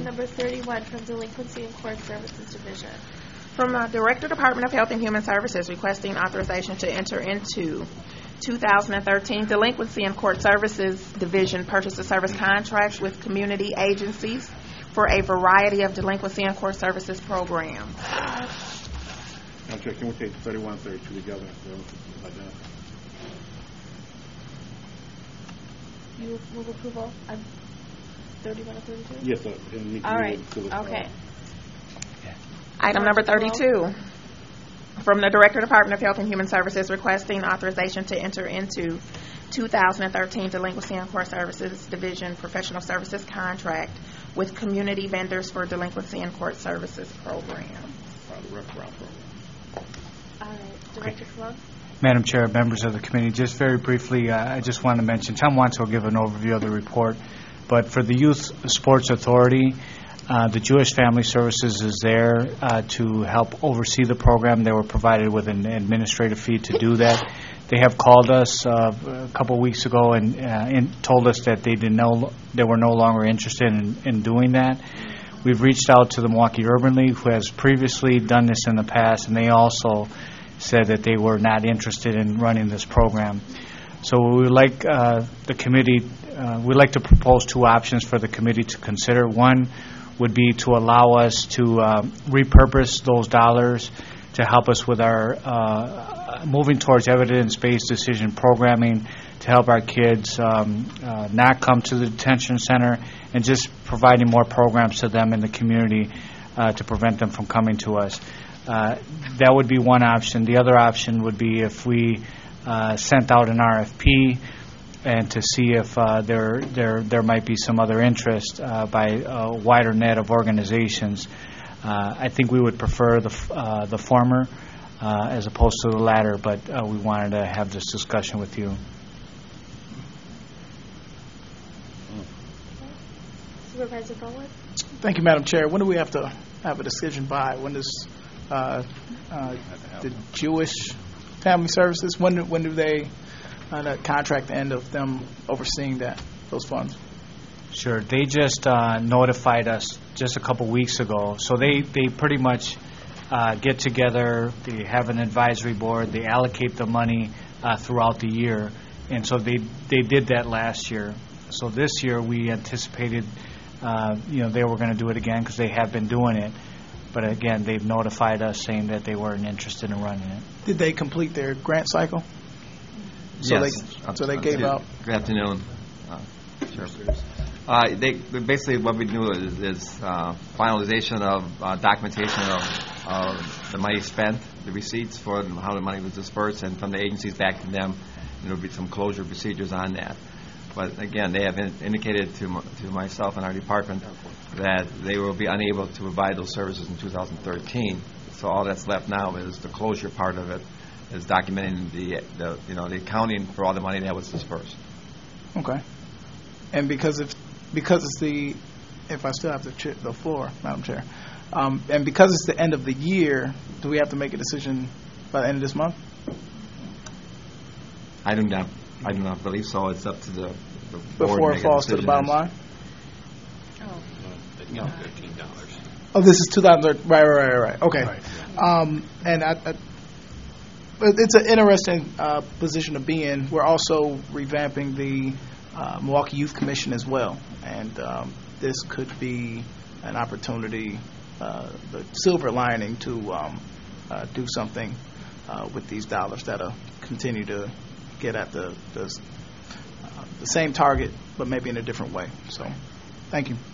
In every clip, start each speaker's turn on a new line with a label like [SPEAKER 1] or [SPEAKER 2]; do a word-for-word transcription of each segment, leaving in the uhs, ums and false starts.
[SPEAKER 1] Item number thirty-one from Delinquency and Court Services Division.
[SPEAKER 2] From the Director, Department of Health and Human Services, requesting authorization to enter into two thousand thirteen Delinquency and Court Services Division purchase of service contracts with community agencies for a variety of delinquency and court services programs.
[SPEAKER 3] Madam Chair, can we take thirty-one and thirty-two together? Like that?
[SPEAKER 1] You move approval on thirty-one and thirty-two?
[SPEAKER 3] Yes, sir. And we can
[SPEAKER 1] All
[SPEAKER 3] move
[SPEAKER 1] right.
[SPEAKER 3] to the,
[SPEAKER 1] Okay.
[SPEAKER 3] Uh,
[SPEAKER 2] Item number thirty-two, from the Director, Department of Health and Human Services, requesting authorization to enter into two thousand thirteen Delinquency and Court Services Division professional services contract with community vendors for delinquency and court services program.
[SPEAKER 3] uh, the wraparound program.
[SPEAKER 1] All right. Director Colon?
[SPEAKER 4] Madam Chair, members of the committee, just very briefly, uh, I just want to mention, Tom Wantz will give an overview of the report, but for the Youth Sports Authority, uh, the Jewish Family Services is there uh, to help oversee the program. They were provided with an administrative fee to do that. They have called us uh, a couple weeks ago and, uh, and told us that they didn't know they were no longer interested in, in doing that. We've reached out to the Milwaukee Urban League, who has previously done this in the past, and they also said that they were not interested in running this program. So we would like uh, the committee, uh, we'd like to propose two options for the committee to consider. One would be to allow us to uh, repurpose those dollars to help us with our uh, moving towards evidence-based decision programming, to help our kids um, uh, not come to the detention center, and just providing more programs to them in the community uh, to prevent them from coming to us. Uh, that would be one option. The other option would be if we uh, sent out an R F P and to see if uh, there there there might be some other interest uh, by a wider net of organizations. Uh, I think we would prefer the f- uh, the former uh, as opposed to the latter, but uh, we wanted to have this discussion with you.
[SPEAKER 1] Supervisor Bowen?
[SPEAKER 5] Thank you, Madam Chair. When do we have to have a decision by? When does uh, uh, the Jewish Family Services, when do, when do they, uh, that contract end of them overseeing that, those funds?
[SPEAKER 4] Sure. They just uh, notified us just a couple weeks ago. So they, they pretty much uh, get together, they have an advisory board, they allocate the money uh, throughout the year. And so they, they did that last year. So this year we anticipated, uh, you know, they were going to do it again because they have been doing it. But again, they've notified us saying that they weren't interested in running it.
[SPEAKER 5] Did they complete their grant cycle? So
[SPEAKER 6] Yes.
[SPEAKER 5] They, so they gave out.
[SPEAKER 6] Good afternoon. Uh, sure. Uh, they basically what we do is, is uh, finalization of uh, documentation of, of the money spent, the receipts for how the money was dispersed, and from the agencies back to them. There will be some closure procedures on that. But again, they have in, indicated to, m- to myself and our department that they will be unable to provide those services in two thousand thirteen. So all that's left now is the closure part of it, is documenting the, the you know the accounting for all the money that was dispersed.
[SPEAKER 5] Okay. And because it's because it's the, if I still have the ch- the floor, Madam Chair, um, and because it's the end of the year, do we have to make a decision by the end of this month?
[SPEAKER 6] I do not I do not believe so. It's up to the, the board
[SPEAKER 5] Before
[SPEAKER 6] to
[SPEAKER 5] it
[SPEAKER 6] make a
[SPEAKER 5] falls to the
[SPEAKER 6] decision
[SPEAKER 5] bottom
[SPEAKER 6] as-
[SPEAKER 5] line?
[SPEAKER 7] No, thirteen dollars.
[SPEAKER 5] Oh, this is two thousand. Right, right, right, right. Okay.
[SPEAKER 7] Right.
[SPEAKER 5] Um, and I, I, but it's an interesting uh, position to be in. We're also revamping the uh, Milwaukee Youth Commission as well, and um, this could be an opportunity, uh, the silver lining, to um, uh, do something uh, with these dollars that'll continue to get at the the, uh, the same target, but maybe in a different way. So, thank you.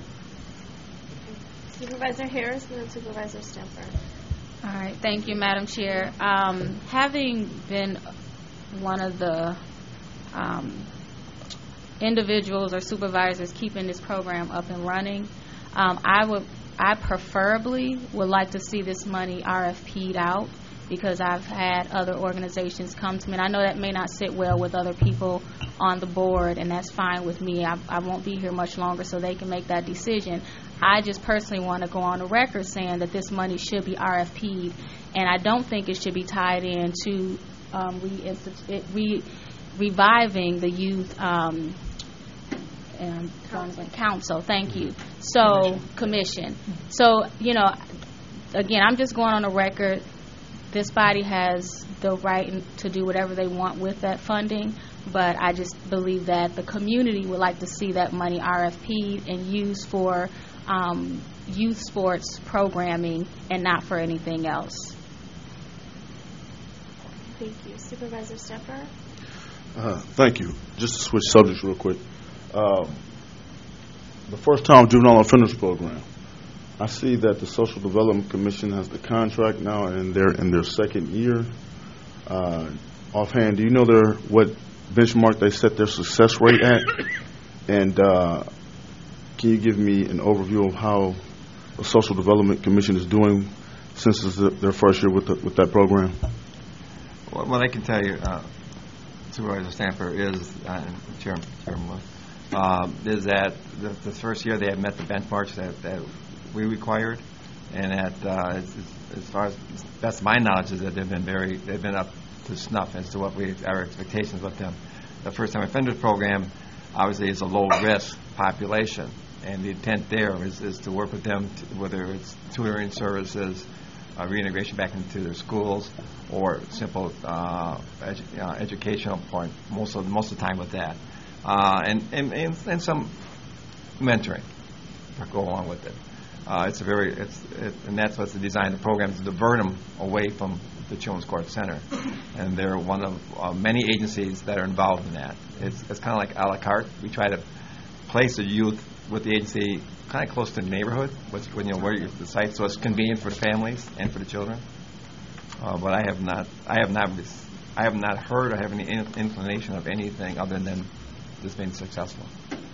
[SPEAKER 1] Supervisor Harris and then Supervisor Stanford.
[SPEAKER 8] All right. Thank you, Madam Chair. Um, having been one of the um, individuals or supervisors keeping this program up and running, um, I would, I preferably would like to see this money R F P'd out, because I've had other organizations come to me, and I know that may not sit well with other people on the board, and that's fine with me. I, I won't be here much longer, so they can make that decision. I just personally want to go on the record saying that this money should be R F P'd, and I don't think it should be tied into um, re- re- reviving the youth um, um, Jonesboro Council. Thank you. So commission. So you know, again, I'm just going on the record. This body has the right to do whatever they want with that funding, but I just believe that the community would like to see that money R F P'd and used for um, youth sports programming and not for anything else.
[SPEAKER 1] Thank you. Supervisor Stemper?
[SPEAKER 7] Uh, thank you. Just to switch subjects real quick. Um, the First Time Juvenile Offenders Program. I see that the Social Development Commission has the contract now, and they're in their second year. Uh, offhand, do you know their what benchmark they set their success rate at? And uh, can you give me an overview of how the Social Development Commission is doing since it's the, their first year with the, with that program?
[SPEAKER 6] Well, what I can tell you, uh, Supervisor Stamper, is, uh, Chairman, Chairman uh, is that the, the first year they have met the benchmarks that, that we required, and that uh, as, as far as that's my knowledge is that they've been very they've been up to snuff as to what we our expectations with them. The First Time Offenders Program obviously is a low risk population, and the intent there is, is to work with them, to, whether it's tutoring services, uh, reintegration back into their schools, or simple uh, edu- uh, educational point. Most of most of the time with that, uh, and, and and and some mentoring to go along with it. Uh, it's a very, it's, it, and that's what's the design of the program, is to divert them away from the Children's Court Center. And they're one of uh, many agencies that are involved in that. It's, it's kind of like a la carte. We try to place the youth with the agency kind of close to the neighborhood, which, when you know where you, the site, so it's convenient for the families and for the children. Uh, but I have not, I have not, I have not heard or have any in, inclination of anything other than this being successful.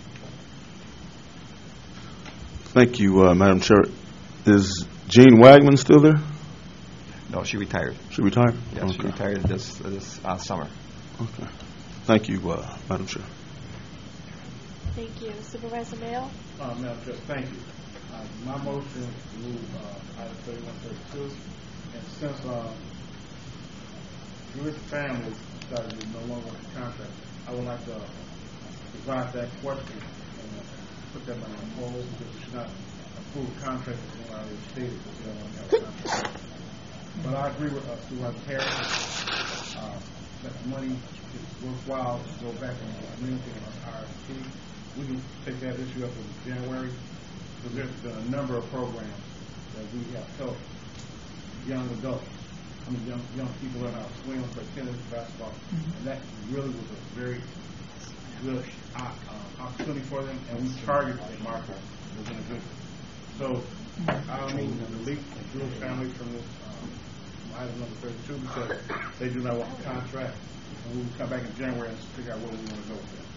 [SPEAKER 7] Thank you, uh, Madam Chair. Is Jean Wagman still there?
[SPEAKER 6] No, she retired.
[SPEAKER 7] She retired?
[SPEAKER 6] Yes,
[SPEAKER 7] Okay.
[SPEAKER 6] she retired this this uh, summer.
[SPEAKER 7] Okay. Thank you, uh, Madam Chair.
[SPEAKER 1] Thank you. Supervisor Mayo?
[SPEAKER 3] Uh, Madam Chair, thank you. Uh, my motion is to move uh, item thirty-one thirty-two. And since uh, Jewish families decided to no longer want the contract, I would like to uh, provide that question and uh, put that on hold because we should not approve a contract that's already stated that we don't want to have a contract. But I agree with uh, Supervisor Harris uh, that the money is worthwhile to go back and communicate on R F P. We can take that issue up in January because there's been a number of programs that we have helped young adults, I mean young young people in our swim, play tennis, basketball, mm-hmm. and that really was a very good uh, uh, opportunity for them, and we targeted the market as individuals. So I don't mean to delete the Jewish families from this um, item number thirty-two because they do not want the contract, and we will come back in January and figure out where we want to go with that.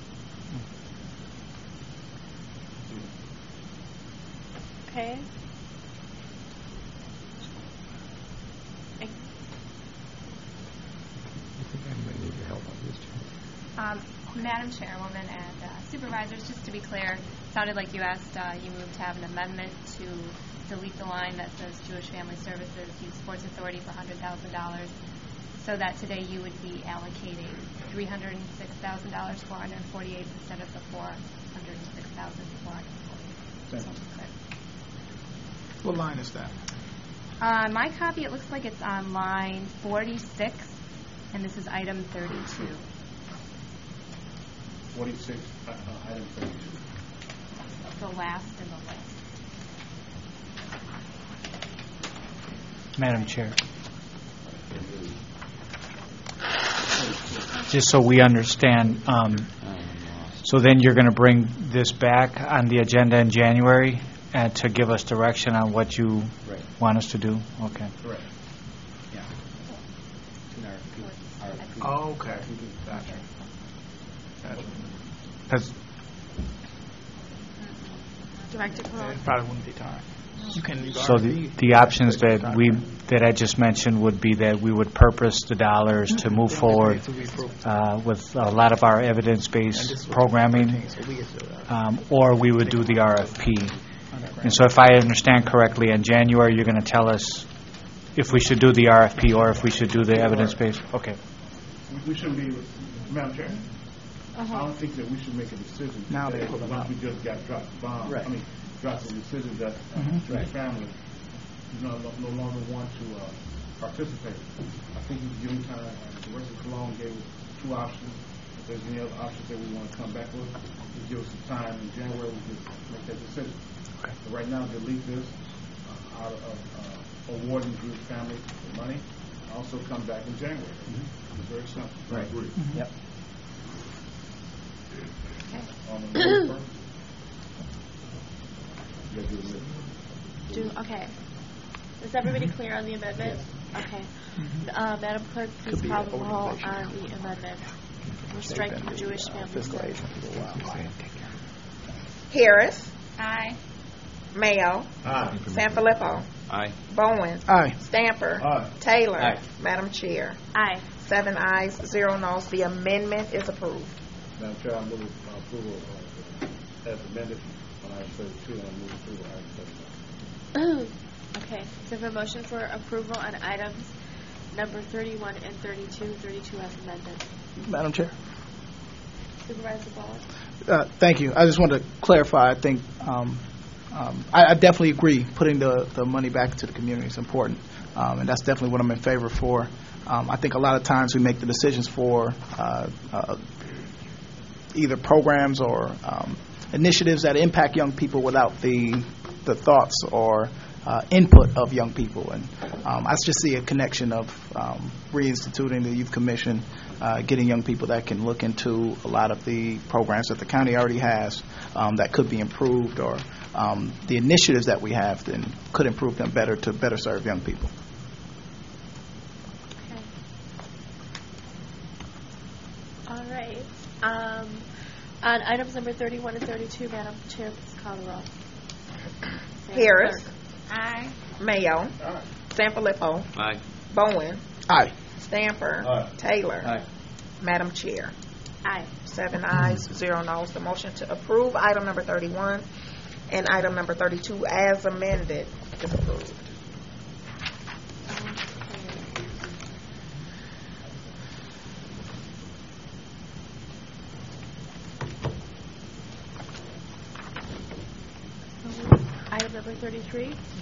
[SPEAKER 1] Okay.
[SPEAKER 9] Um, Madam Chairwoman and uh, Supervisors, just to be clear, it sounded like you asked, uh, you moved to have an amendment to delete the line that says Jewish Family Services Youth Sports Authority for one hundred thousand dollars, so that today you would be allocating three hundred six thousand dollars, four hundred forty-eight instead of the four hundred six thousand four hundred forty-eight.
[SPEAKER 5] What line is that?
[SPEAKER 9] Uh, my copy, it looks like it's on line forty-six, and this is item thirty-two.
[SPEAKER 3] forty-six, uh, uh, item thirty-two.
[SPEAKER 9] The last in the list.
[SPEAKER 4] Madam Chair. Just so we understand, um, so then you're going to bring this back on the agenda in January and to give us direction on what you
[SPEAKER 3] Right.
[SPEAKER 4] want us to do? Okay.
[SPEAKER 3] Correct.
[SPEAKER 5] Yeah. Oh, okay. Gotcha. Gotcha.
[SPEAKER 4] 'Cause
[SPEAKER 1] Director
[SPEAKER 5] Yeah,
[SPEAKER 1] Cologne?
[SPEAKER 5] it probably wouldn't be time. You can.
[SPEAKER 4] So the, the options that we, that I just mentioned would be that we would purpose the dollars to move forward uh, with a lot of our evidence-based programming, um, or we would do the R F P. And so if I understand correctly, in January, you're going to tell us if we should do the R F P or if we should do the evidence-based? Okay.
[SPEAKER 3] We, we shouldn't be, Madam Chair, I don't think that we should make a decision
[SPEAKER 5] Now
[SPEAKER 3] today,
[SPEAKER 5] they put them
[SPEAKER 3] once
[SPEAKER 5] out.
[SPEAKER 3] we just got dropped the bomb.
[SPEAKER 5] Right.
[SPEAKER 3] I mean, dropped the decision that uh,
[SPEAKER 5] Mhm.
[SPEAKER 3] Jewish
[SPEAKER 5] Right.
[SPEAKER 3] family no, no, no longer want to uh, participate. I think we give them time. Uh, Director Cologne gave us two options. If there's any other options that we want to come back with, we give us some time in January. We just make that decision.
[SPEAKER 5] Okay.
[SPEAKER 3] So right now, delete this uh, out of uh, awarding Jewish family the money. Also come back in January. It's very simple. I agree.
[SPEAKER 5] Yep.
[SPEAKER 3] On the November first? You gotta do it later.
[SPEAKER 1] Do, okay. Is everybody clear on the amendment? Okay. Uh, Madam Clerk, please
[SPEAKER 5] Could be
[SPEAKER 1] call
[SPEAKER 5] an
[SPEAKER 1] the roll
[SPEAKER 5] organization.
[SPEAKER 1] on the amendment. We're striking the Jewish
[SPEAKER 5] Uh,
[SPEAKER 1] family
[SPEAKER 5] Fiscal
[SPEAKER 1] services.
[SPEAKER 5] agent for a while.
[SPEAKER 2] Harris,
[SPEAKER 9] Aye.
[SPEAKER 2] Mayo,
[SPEAKER 3] Aye.
[SPEAKER 2] Sanfilippo,
[SPEAKER 6] Aye.
[SPEAKER 2] Bowen,
[SPEAKER 5] Aye.
[SPEAKER 2] Stamper,
[SPEAKER 3] Aye.
[SPEAKER 2] Taylor.
[SPEAKER 6] Aye.
[SPEAKER 2] Madam Chair,
[SPEAKER 1] Aye.
[SPEAKER 2] seven ayes, zero noes. The amendment is approved.
[SPEAKER 3] Madam Chair, I move uh, approval uh, as amended on item thirty-two, and I move approval on item thirty-one.
[SPEAKER 1] Okay, so for motion for approval on items number thirty-one and thirty-two, thirty-two as amended.
[SPEAKER 5] Madam Chair.
[SPEAKER 1] Supervisor Ball?
[SPEAKER 5] Uh, Thank you. I just wanted to clarify, I think, um, um, I I definitely agree, putting the the money back into the community is important, um, and that's definitely what I'm in favor for. Um, I think a lot of times we make the decisions for uh, uh, either programs or um, initiatives that impact young people without the the thoughts or uh, input of young people. And um, I just see a connection of um, reinstituting the Youth Commission, uh, getting young people that can look into a lot of the programs that the county already has um, that could be improved, or um, the initiatives that we have then could improve them better to better serve young people.
[SPEAKER 1] Okay. All right. Um, on items number thirty-one and thirty-two, Madam Chair, please call the roll. Madam
[SPEAKER 2] Harris,
[SPEAKER 1] Clerk.
[SPEAKER 9] Aye.
[SPEAKER 2] Mayo,
[SPEAKER 3] Aye.
[SPEAKER 2] Sanfilippo,
[SPEAKER 6] Aye.
[SPEAKER 2] Bowen,
[SPEAKER 5] Aye.
[SPEAKER 2] Stamper,
[SPEAKER 3] Aye.
[SPEAKER 2] Taylor.
[SPEAKER 6] Aye.
[SPEAKER 2] Madam Chair,
[SPEAKER 1] Aye.
[SPEAKER 2] seven ayes, zero noes. The motion to approve item number thirty-one and item number thirty-two as amended is approved.
[SPEAKER 1] Item number thirty-three.